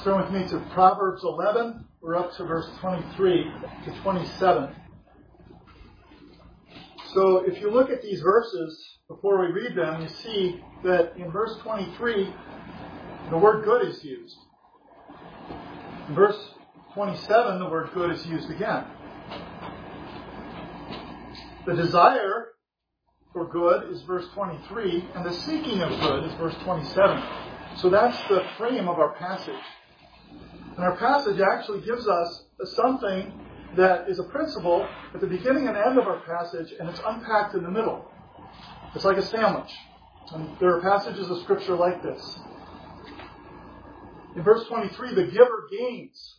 Turn with me to Proverbs 11. We're up to verse 23 to 27. So if you look at these verses before we read them, you see that in verse 23, the word good is used. In verse 27, the word good is used again. The desire for good is verse 23, and the seeking of good is verse 27. So that's the frame of our passage. And our passage actually gives us something that is a principle at the beginning and end of our passage, and it's unpacked in the middle. It's like a sandwich. And there are passages of Scripture like this. In verse 23, the giver gains.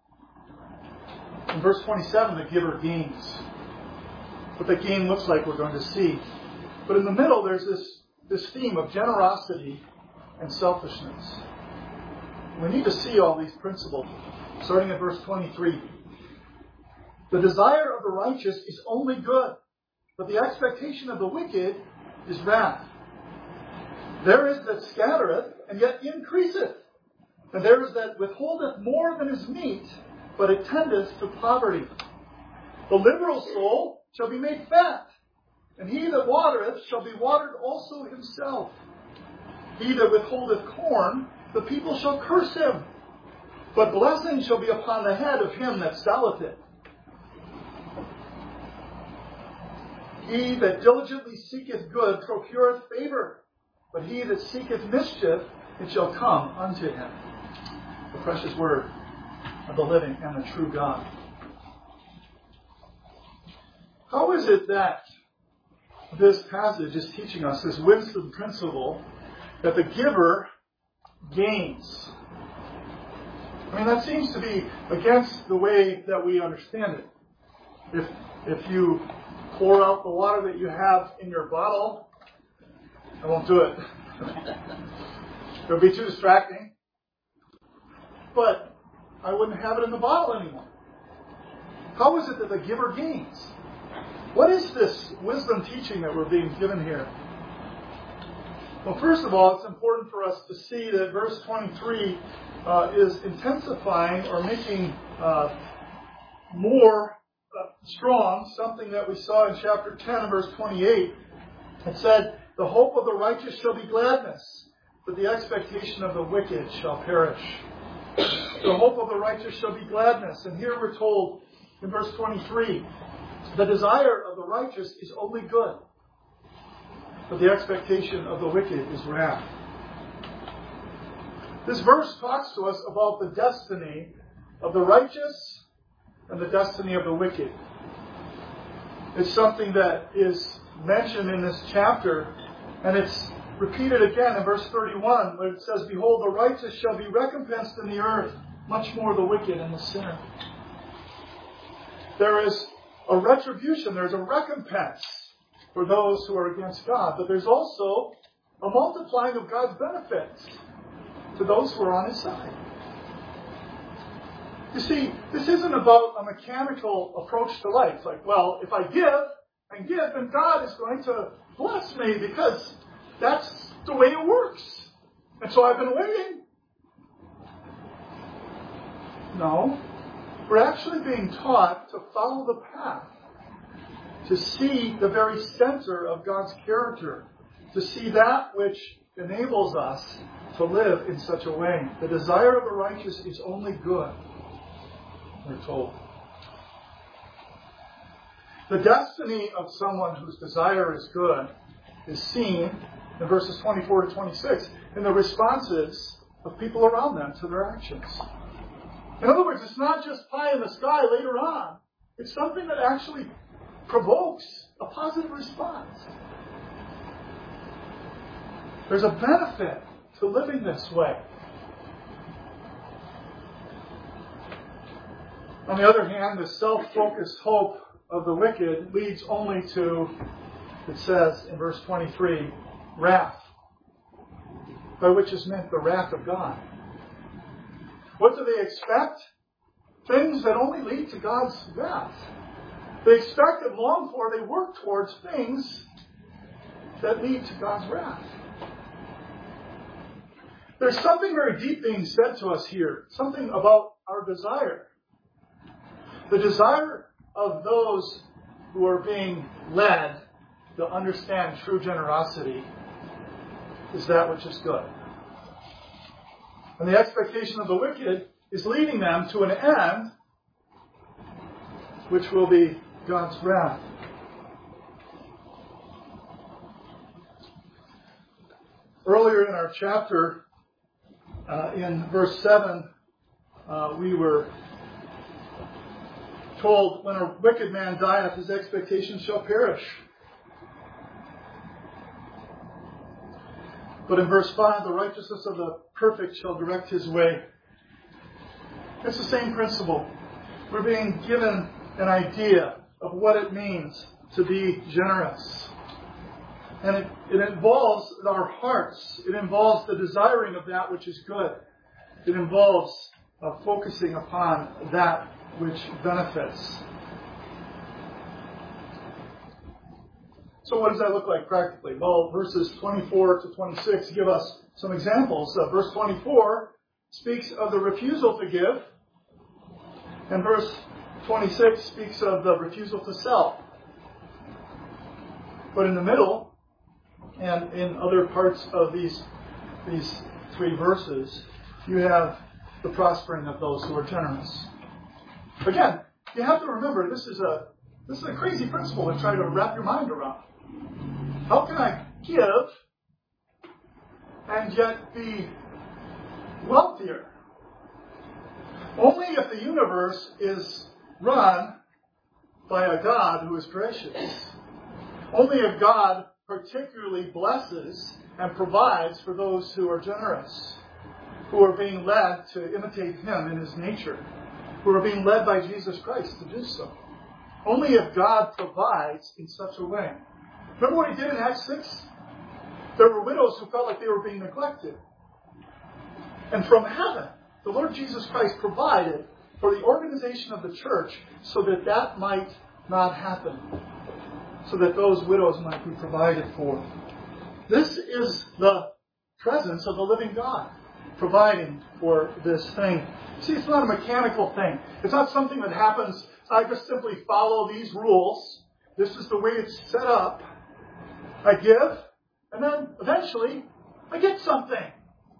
In verse 27, the giver gains. What that gain looks like, we're going to see. But in the middle, there's this theme of generosity and selfishness. We need to see all these principles, starting at verse 23. The desire of the righteous is only good, but the expectation of the wicked is wrath. There is that scattereth, and yet increaseth. And there is that withholdeth more than is meet, but it tendeth to poverty. The liberal soul shall be made fat, and he that watereth shall be watered also himself. He that withholdeth corn, the people shall curse him, but blessing shall be upon the head of him that selleth it. He that diligently seeketh good procureth favor, but he that seeketh mischief, it shall come unto him. The precious word of the living and the true God. How is it that this passage is teaching us this wisdom principle that the giver gains? I mean, that seems to be against the way that we understand it. If you pour out the water that you have in your bottle, I won't do it. It would be too distracting. But I wouldn't have it in the bottle anymore. How is it that the giver gains? What is this wisdom teaching that we're being given here? Well, first of all, it's important for us to see that verse 23 is intensifying or making more strong something that we saw in chapter 10 and verse 28. It said, the hope of the righteous shall be gladness, but the expectation of the wicked shall perish. The hope of the righteous shall be gladness. And here we're told in verse 23, the desire of the righteous is only good, but the expectation of the wicked is wrath. This verse talks to us about the destiny of the righteous and the destiny of the wicked. It's something that is mentioned in this chapter, and it's repeated again in verse 31, where it says, behold, the righteous shall be recompensed in the earth, much more the wicked and the sinner. There is a retribution, there's a recompense for those who are against God, but there's also a multiplying of God's benefits to those who are on His side. You see, this isn't about a mechanical approach to life. Like, well, if I give, then God is going to bless me because that's the way it works. And so I've been waiting. No. We're actually being taught to follow the path. To see the very center of God's character. To see that which enables us to live in such a way. The desire of the righteous is only good, we're told. The destiny of someone whose desire is good is seen in verses 24 to 26 in the responses of people around them to their actions. In other words, it's not just pie in the sky later on. It's something that actually provokes a positive response. There's a benefit to living this way. On the other hand, the self-focused hope of the wicked leads only to, it says in verse 23, wrath, by which is meant the wrath of God. What do they expect? Things that only lead to God's wrath. They expect and long for, they work towards things that lead to God's wrath. There's something very deep being said to us here, something about our desire. The desire of those who are being led to understand true generosity is that which is good. And the expectation of the wicked is leading them to an end which will be God's wrath. Earlier in our chapter, in verse 7, we were told, when a wicked man dieth, his expectation shall perish. But in verse 5, the righteousness of the perfect shall direct his way. It's the same principle. We're being given an idea of what it means to be generous. And it involves our hearts. It involves the desiring of that which is good. It involves focusing upon that which benefits. So what does that look like practically? Well, verses 24 to 26 give us some examples. Verse 24 speaks of the refusal to give, and verse 26 speaks of the refusal to sell. But in the middle, and in other parts of these three verses, you have the prospering of those who are generous. Again, you have to remember this is a crazy principle to try to wrap your mind around. How can I give and yet be wealthier? Only if the universe is run by a God who is gracious. Only if God particularly blesses and provides for those who are generous, who are being led to imitate Him in His nature, who are being led by Jesus Christ to do so. Only if God provides in such a way. Remember what He did in Acts 6? There were widows who felt like they were being neglected. And from heaven, the Lord Jesus Christ provided for the organization of the church so that that might not happen. So that those widows might be provided for. This is the presence of the living God providing for this thing. See, it's not a mechanical thing. It's not something that happens, I just simply follow these rules. This is the way it's set up. I give, and then eventually I get something.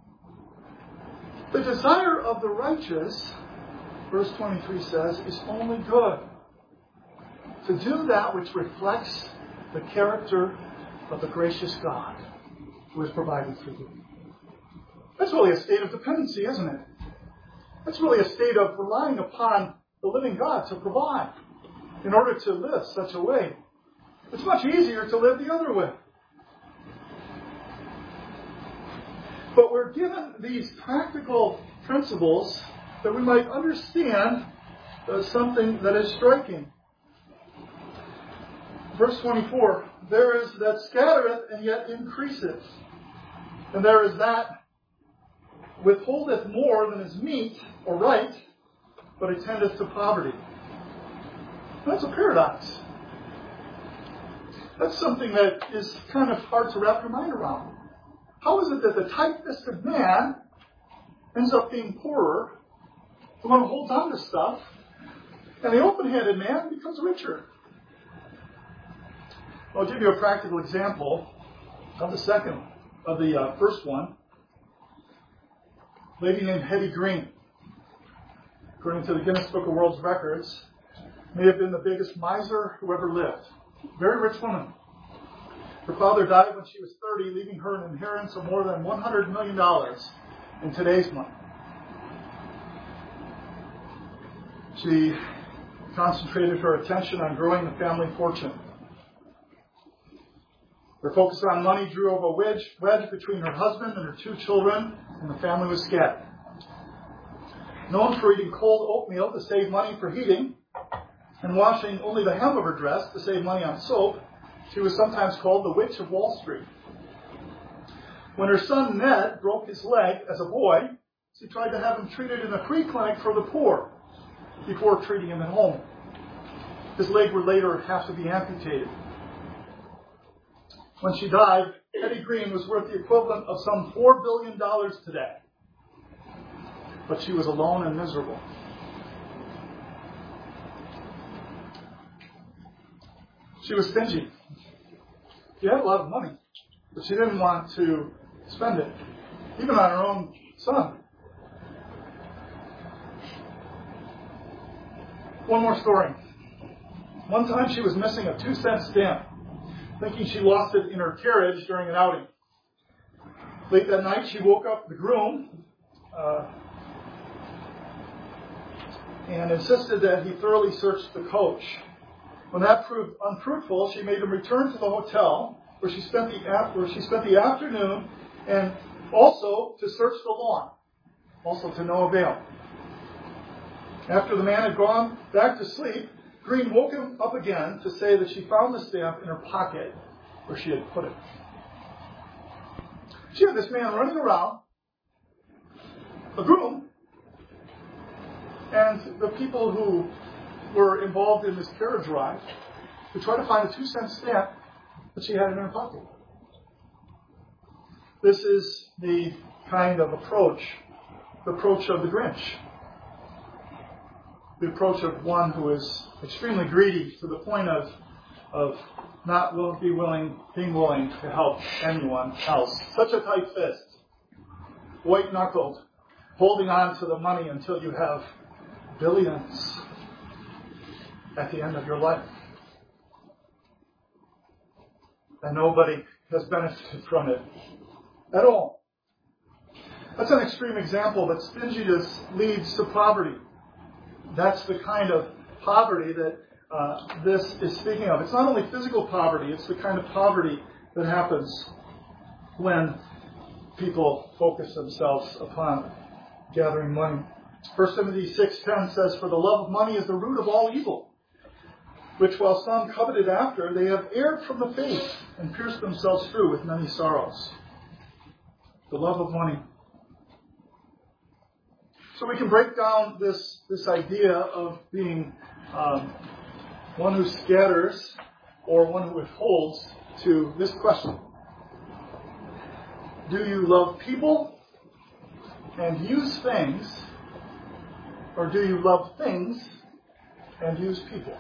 The desire of the righteous, verse 23 says, is only good. To do that which reflects the character of the gracious God who has provided for you. That's really a state of dependency, isn't it? That's really a state of relying upon the living God to provide in order to live such a way. It's much easier to live the other way. But we're given these practical principles that we might understand something that is striking. Verse 24, there is that scattereth and yet increaseth, and there is that withholdeth more than is meet or right, but attendeth to poverty. That's a paradox. That's something that is kind of hard to wrap your mind around. How is it that the tight-fisted man ends up being poorer, the one who holds on to stuff, and the open-handed man becomes richer? I'll give you a practical example of the first one. A lady named Hetty Green, according to the Guinness Book of World Records, may have been the biggest miser who ever lived. Very rich woman. Her father died when she was 30, leaving her an inheritance of more than $100 million in today's money. She concentrated her attention on growing the family fortune. Her focus on money drew up a wedge between her husband and her two children, and the family was scattered. Known for eating cold oatmeal to save money for heating, and washing only the hem of her dress to save money on soap, she was sometimes called the Witch of Wall Street. When her son Ned broke his leg as a boy, she tried to have him treated in a free clinic for the poor before treating him at home. His leg would later have to be amputated. when she died, Hetty Green was worth the equivalent of some $4 billion today. But she was alone and miserable. She was stingy. She had a lot of money, but she didn't want to spend it, even on her own son. One more story. One time she was missing a 2-cent stamp, thinking she lost it in her carriage during an outing. Late that night, she woke up the groom and insisted that he thoroughly search the coach. When that proved unfruitful, she made him return to the hotel where she spent the afternoon, and also to search the lawn, also to no avail. After the man had gone back to sleep, Green woke him up again to say that she found the stamp in her pocket where she had put it. She had this man running around, a groom, and the people who were involved in this carriage ride to try to find a 2-cent stamp that she had in her pocket. This is the kind of approach, the approach of the Grinch. The approach of one who is extremely greedy to the point of not being willing to help anyone else. Such a tight fist, white-knuckled, holding on to the money until you have billions at the end of your life. And nobody has benefited from it at all. That's an extreme example, but stinginess leads to poverty. That's the kind of poverty that this is speaking of. It's not only physical poverty, it's the kind of poverty that happens when people focus themselves upon gathering money. 1 Timothy 6:10 says, "For the love of money is the root of all evil, which while some coveted after, they have erred from the faith and pierced themselves through with many sorrows." The love of money. So we can break down this idea of being one who scatters or one who withholds to this question. Do you love people and use things, or do you love things and use people?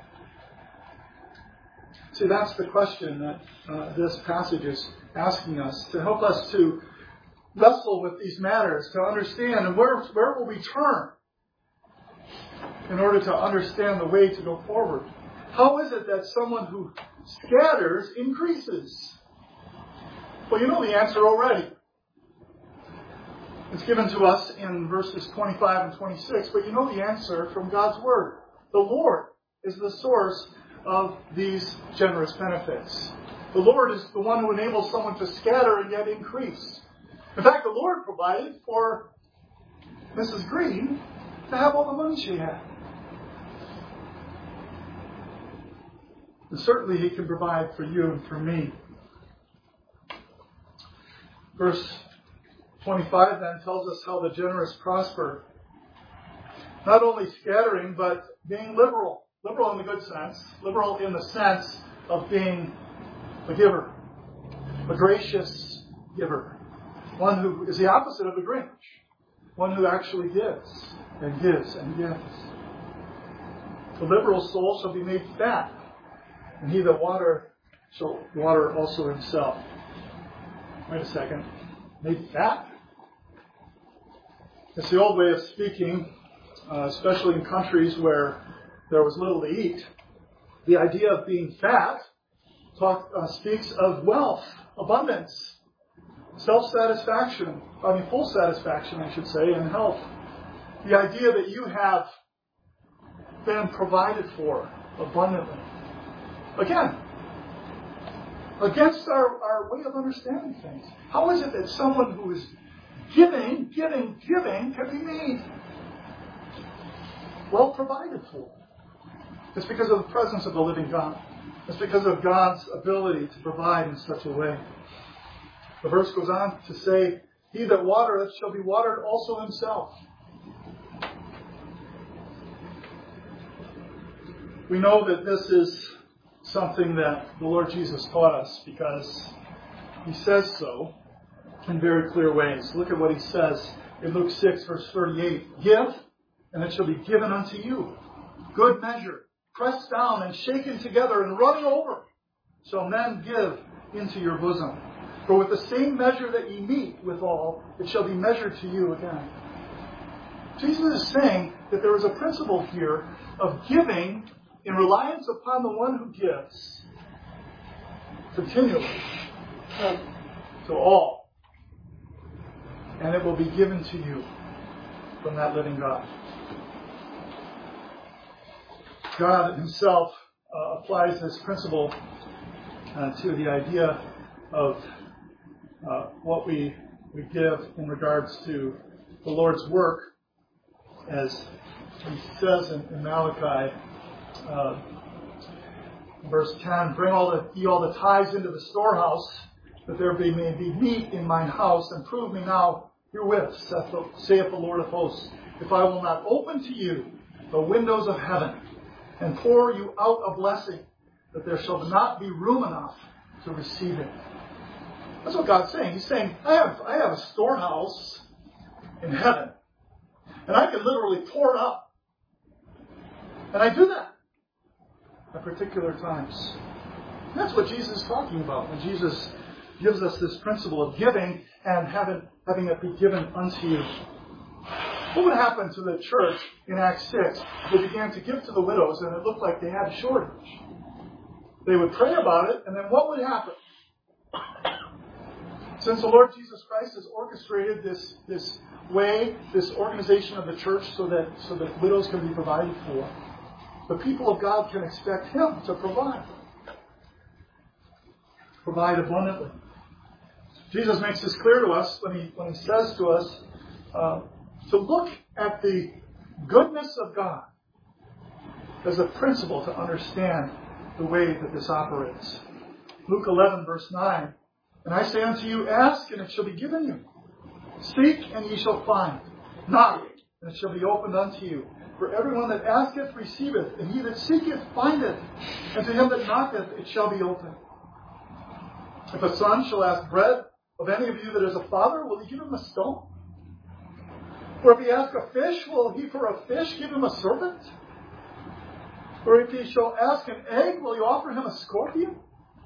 See, that's the question that this passage is asking us, to help us to wrestle with these matters, to understand, and where will we turn in order to understand the way to go forward? How is it that someone who scatters increases? Well, you know the answer already. It's given to us in verses 25 and 26, but you know the answer from God's Word. The Lord is the source of these generous benefits. The Lord is the one who enables someone to scatter and yet increase. In fact, the Lord provided for Mrs. Green to have all the money she had. And certainly He can provide for you and for me. Verse 25 then tells us how the generous prosper. Not only scattering, but being liberal. Liberal in the good sense. Liberal in the sense of being a giver. A gracious giver. One who is the opposite of the Grinch. One who actually gives and gives and gives. The liberal soul shall be made fat, and he that water shall water also himself. Wait a second. Made fat? It's the old way of speaking, especially in countries where there was little to eat. The idea of being fat speaks of wealth, abundance, self-satisfaction, full satisfaction, I should say, and health. The idea that you have been provided for abundantly. Again, against our way of understanding things. How is it that someone who is giving can be made well provided for? It's because of the presence of the living God. It's because of God's ability to provide in such a way. The verse goes on to say, "He that watereth shall be watered also himself." We know that this is something that the Lord Jesus taught us because he says so in very clear ways. Look at what he says in Luke 6, verse 38. Give, and it shall be given unto you. Good measure, pressed down and shaken together and running over, shall men give into your bosom. For with the same measure that ye meet withal, it shall be measured to you again. Jesus is saying that there is a principle here of giving in reliance upon the one who gives continually to all. And it will be given to you from that living God. God himself applies this principle to the idea of what we give in regards to the Lord's work, as he says in Malachi, verse 10, bring all the tithes into the storehouse, that there may be meat in mine house, and prove me now herewith, saith the Lord of hosts, if I will not open to you the windows of heaven, and pour you out a blessing, that there shall not be room enough to receive it. That's what God's saying. He's saying, I have a storehouse in heaven, and I can literally pour it out. And I do that at particular times. And that's what Jesus is talking about when Jesus gives us this principle of giving and having it be given unto you. What would happen to the church in Acts 6? They began to give to the widows, and it looked like they had a shortage. They would pray about it, and then what would happen? Since the Lord Jesus Christ has orchestrated this organization of the church so that widows can be provided for, the people of God can expect him to provide abundantly. Jesus makes this clear to us when he says to us to look at the goodness of God as a principle to understand the way that this operates. Luke 11, verse 9, and I say unto you, ask, and it shall be given you. Seek, and ye shall find. Knock, and it shall be opened unto you. For everyone that asketh receiveth, and he that seeketh findeth, and to him that knocketh it shall be opened. If a son shall ask bread of any of you that is a father, will he give him a stone? Or if he ask a fish, will he for a fish give him a serpent? Or if he shall ask an egg, will he offer him a scorpion?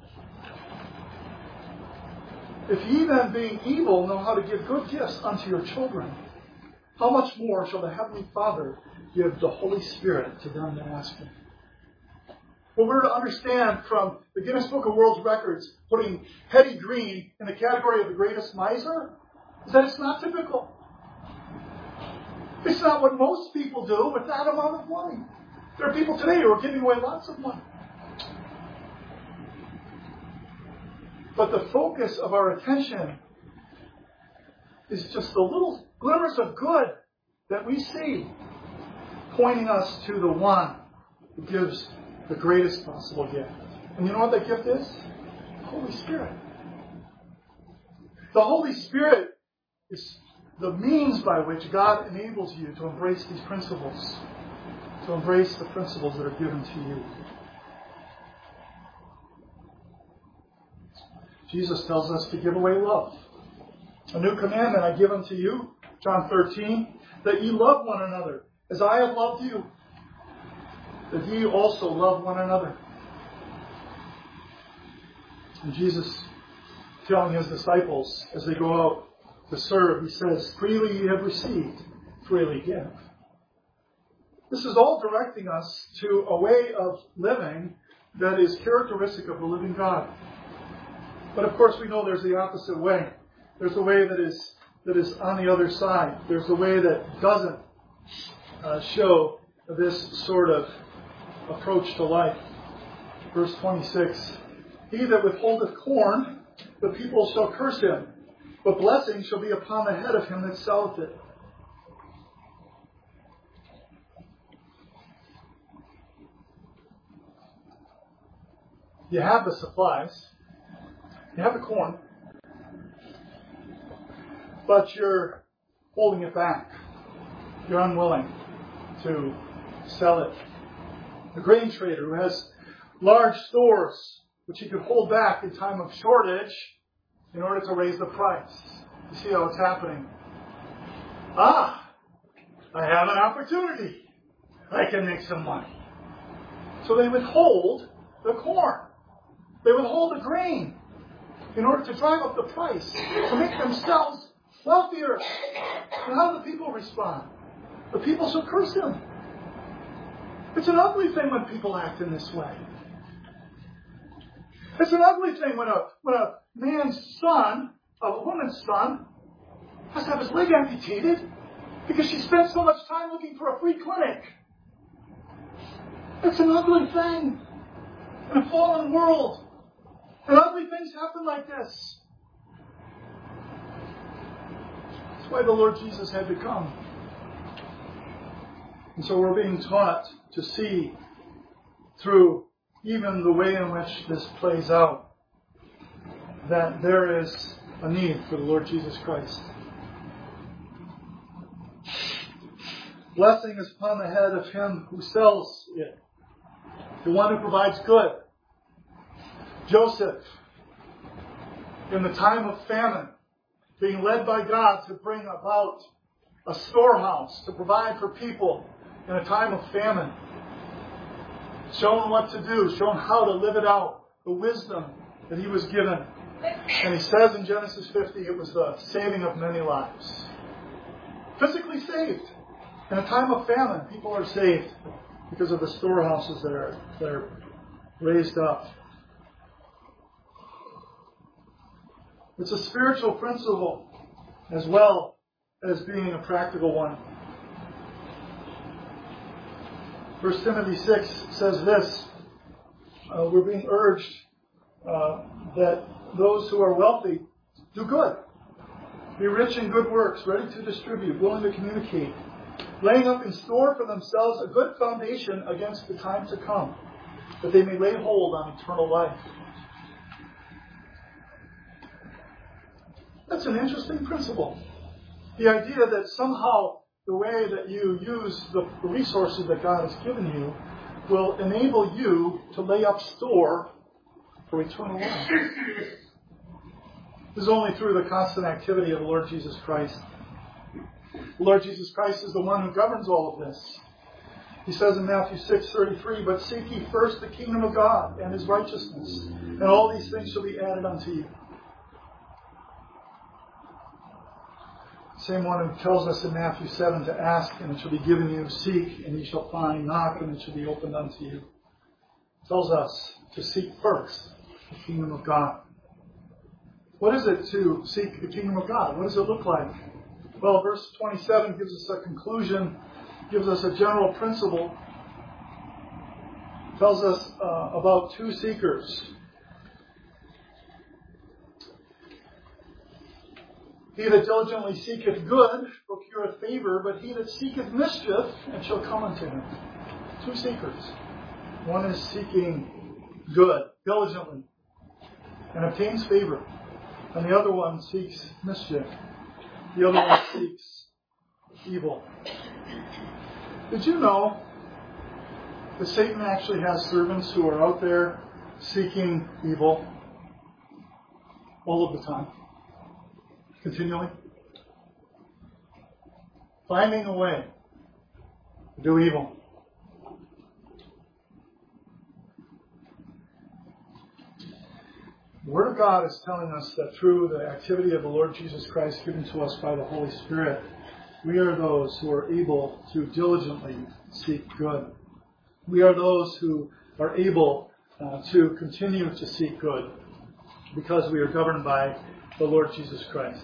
If ye then, being evil, know how to give good gifts unto your children, how much more shall the Heavenly Father give the Holy Spirit to them that ask him? What we're to understand from the Guinness Book of World Records, putting Hetty Green in the category of the greatest miser, is that it's not typical. It's not what most people do with that amount of money. There are people today who are giving away lots of money. But the focus of our attention is just the little glimmers of good that we see, pointing us to the one who gives the greatest possible gift. And you know what that gift is? The Holy Spirit. The Holy Spirit is the means by which God enables you to embrace these principles, to embrace the principles that are given to you. Jesus tells us to give away love. A new commandment I give unto you, John 13, that ye love one another, as I have loved you, that ye also love one another. And Jesus, telling his disciples as they go out to serve, he says, freely ye have received, freely give. This is all directing us to a way of living that is characteristic of the living God. But of course we know there's the opposite way. There's a way that is on the other side. There's a way that doesn't show this sort of approach to life. Verse 26, he that withholdeth corn, the people shall curse him, but blessing shall be upon the head of him that selleth it. You have the supplies. You have the corn. But you're holding it back. You're unwilling to sell it. The grain trader who has large stores which he could hold back in time of shortage in order to raise the price. You see how it's happening? I have an opportunity. I can make some money. So they withhold the corn. They withhold the grain in order to drive up the price, to make themselves wealthier. And how do the people respond? The people shall curse him. It's an ugly thing when people act in this way. It's an ugly thing when a man's son, a woman's son, has to have his leg amputated because she spent so much time looking for a free clinic. It's an ugly thing in a fallen world. And ugly things happen like this. That's why the Lord Jesus had to come. And so we're being taught to see through even the way in which this plays out that there is a need for the Lord Jesus Christ. Blessing is upon the head of him who sells it, the one who provides good. Joseph, in the time of famine, being led by God to bring about a storehouse to provide for people in a time of famine, shown what to do, shown how to live it out, the wisdom that he was given. And he says in Genesis 50, it was the saving of many lives. Physically saved. In a time of famine, people are saved because of the storehouses that are raised up. It's a spiritual principle as well as being a practical one. 1 Timothy 6 says this, we're being urged that those who are wealthy do good. Be rich in good works, ready to distribute, willing to communicate, laying up in store for themselves a good foundation against the time to come, that they may lay hold on eternal life. That's an interesting principle. The idea that somehow the way that you use the resources that God has given you will enable you to lay up store for eternal life. This is only through the constant activity of the Lord Jesus Christ. The Lord Jesus Christ is the one who governs all of this. He says in Matthew 6:33, "But seek ye first the kingdom of God and his righteousness, and all these things shall be added unto you." Same one who tells us in Matthew 7 to ask, and it shall be given you, seek, and ye shall find, knock, and it shall be opened unto you. It tells us to seek first the kingdom of God. What is it to seek the kingdom of God? What does it look like? Well, verse 27 gives us a conclusion, gives us a general principle. It tells us about two seekers. He that diligently seeketh good procureth favor, but he that seeketh mischief, it shall come unto him. Two seekers. One is seeking good diligently and obtains favor, and the other one seeks mischief. The other one seeks evil. Did you know that Satan actually has servants who are out there seeking evil all of the time? Continually? Finding a way to do evil. The Word of God is telling us that through the activity of the Lord Jesus Christ given to us by the Holy Spirit, we are those who are able to diligently seek good. We are those who are able to continue to seek good because we are governed by the Lord Jesus Christ.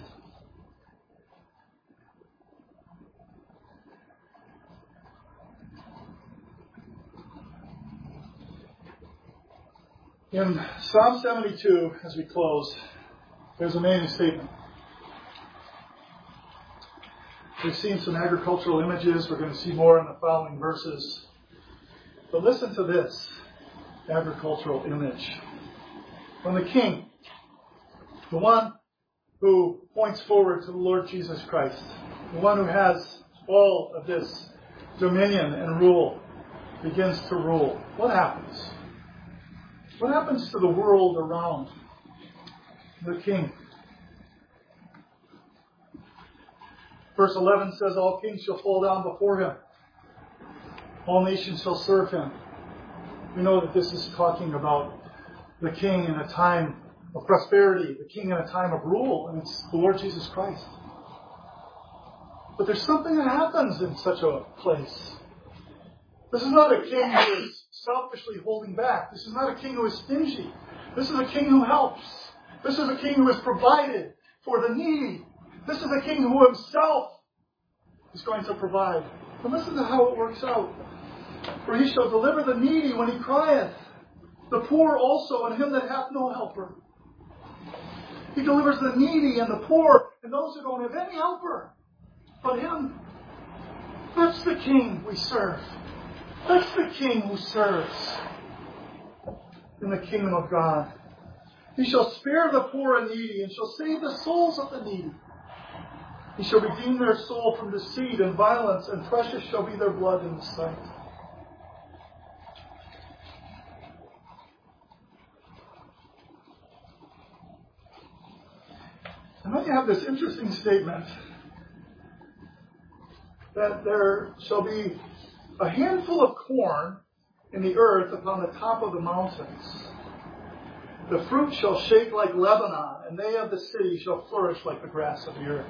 In Psalm 72, as we close, there's an amazing statement. We've seen some agricultural images. We're going to see more in the following verses. But listen to this agricultural image. When the king, the one who points forward to the Lord Jesus Christ, the one who has all of this dominion and rule, begins to rule, what happens? What happens to the world around the king? Verse 11 says, all kings shall fall down before him. All nations shall serve him. We know that this is talking about the king in a time of prosperity, the king in a time of rule, and it's the Lord Jesus Christ. But there's something that happens in such a place. This is not a king who is selfishly holding back. This is not a king who is stingy. This is a king who helps. This is a king who has provided for the needy. This is a king who himself is going to provide. And listen to how it works out. For he shall deliver the needy when he crieth, the poor also, and him that hath no helper. He delivers the needy and the poor and those who don't have any helper but him. That's the king we serve. That's the king who serves in the kingdom of God. He shall spare the poor and needy, and shall save the souls of the needy. He shall redeem their soul from deceit and violence, and precious shall be their blood in his sight. And then you have this interesting statement that there shall be a handful of corn in the earth upon the top of the mountains. The fruit shall shake like Lebanon, and they of the city shall flourish like the grass of the earth.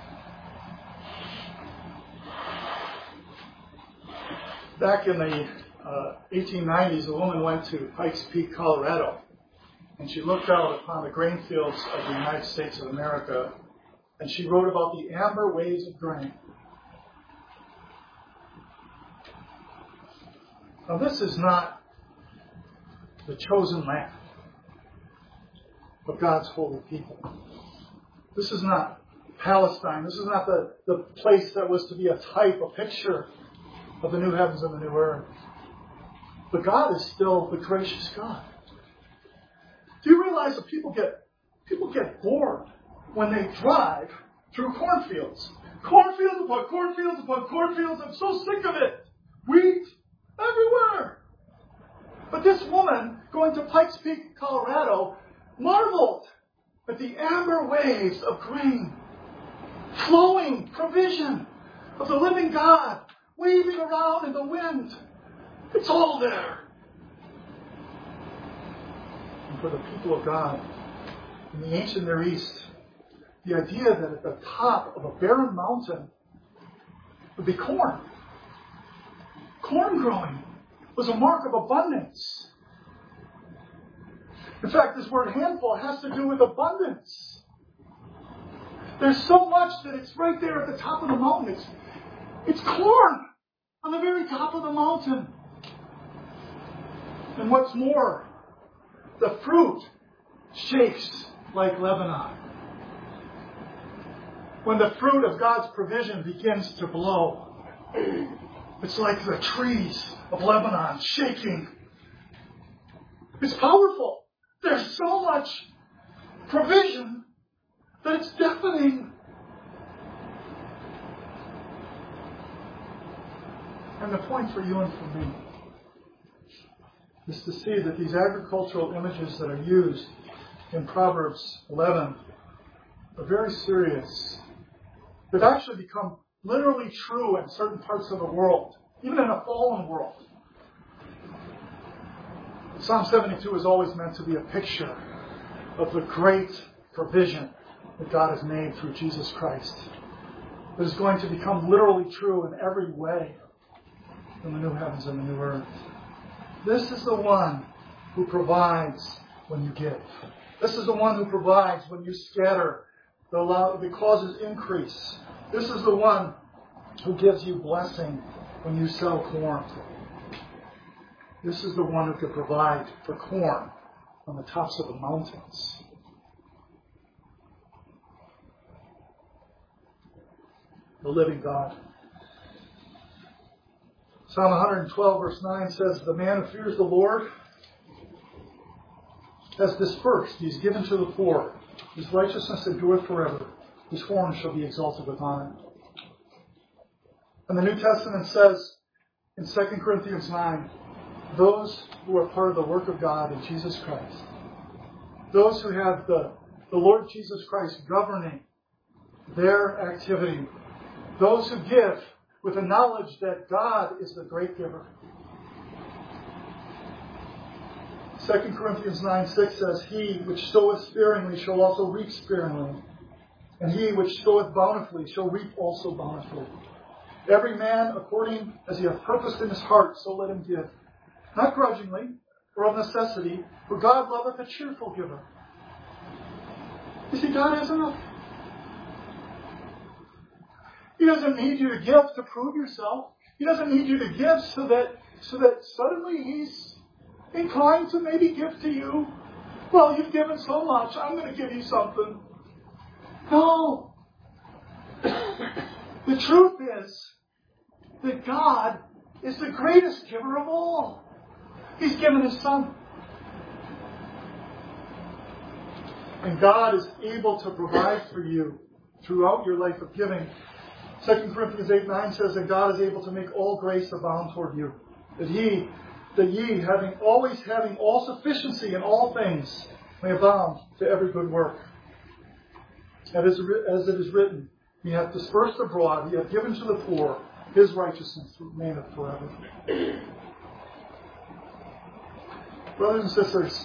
Back in the 1890s, a woman went to Pikes Peak, Colorado, and she looked out upon the grain fields of the United States of America, and she wrote about the amber waves of grain. Now, this is not the chosen land of God's holy people. This is not Palestine. This is not the place that was to be a type, a picture of the new heavens and the new earth. But God is still the gracious God. Do you realize that people get bored when they drive through cornfields? Cornfields upon cornfields upon cornfields. I'm so sick of it. Wheat everywhere. But this woman going to Pikes Peak, Colorado, marveled at the amber waves of grain, flowing provision of the living God, waving around in the wind. It's all there. And for the people of God in the ancient Near East, the idea that at the top of a barren mountain would be corn. Corn growing was a mark of abundance. In fact, this word handful has to do with abundance. There's so much that it's right there at the top of the mountain. It's corn on the very top of the mountain. And what's more, the fruit shakes like Lebanon. When the fruit of God's provision begins to blow, it's like the trees of Lebanon shaking. It's powerful. There's so much provision that it's deafening. And the point for you and for me is to see that these agricultural images that are used in Proverbs 11 are very serious. They've actually become literally true in certain parts of the world, even in a fallen world. Psalm 72 is always meant to be a picture of the great provision that God has made through Jesus Christ. That is going to become literally true in every way in the new heavens and the new earth. This is the one who provides when you give. This is the one who provides when you scatter, that causes increase. This is the one who gives you blessing when you sell corn. This is the one who can provide for corn on the tops of the mountains. The living God. Psalm 112 verse 9 says, the man who fears the Lord has dispersed. He is given to the poor. His righteousness endureth forever. His horn shall be exalted with honor. And the New Testament says in 2 Corinthians 9, those who are part of the work of God in Jesus Christ. Those who have the Lord Jesus Christ governing their activity. Those who give with the knowledge that God is the great giver. 2 Corinthians 9:6 says, He which soweth sparingly shall also reap sparingly, and he which soweth bountifully shall reap also bountifully. Every man according as he hath purposed in his heart, so let him give. Not grudgingly or of necessity, for God loveth a cheerful giver. You see, God has enough. He doesn't need you to give to prove yourself. He doesn't need you to give so that suddenly He's inclined to maybe give to you. Well, you've given so much, I'm going to give you something. No. The truth is that God is the greatest giver of all. He's given His Son. And God is able to provide for you throughout your life of giving. 2 Corinthians 8:9 says that God is able to make all grace abound toward you. That ye, always having all sufficiency in all things, may abound to every good work. And as it is written, He hath dispersed abroad, He hath given to the poor, His righteousness remaineth forever. Brothers and sisters,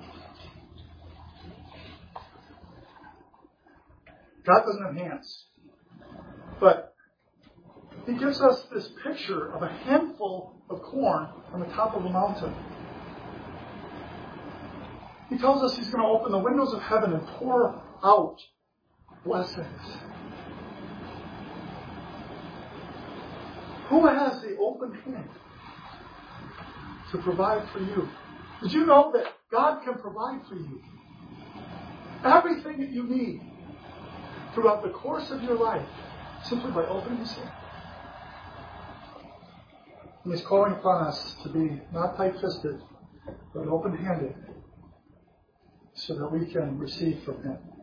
God doesn't have hands. But He gives us this picture of a handful of corn on the top of a mountain. He tells us He's going to open the windows of heaven and pour out blessings. Who has the open hand to provide for you? Did you know that God can provide for you everything that you need throughout the course of your life simply by opening His hand? And He's calling upon us to be not tight-fisted, but open-handed, so that we can receive from Him.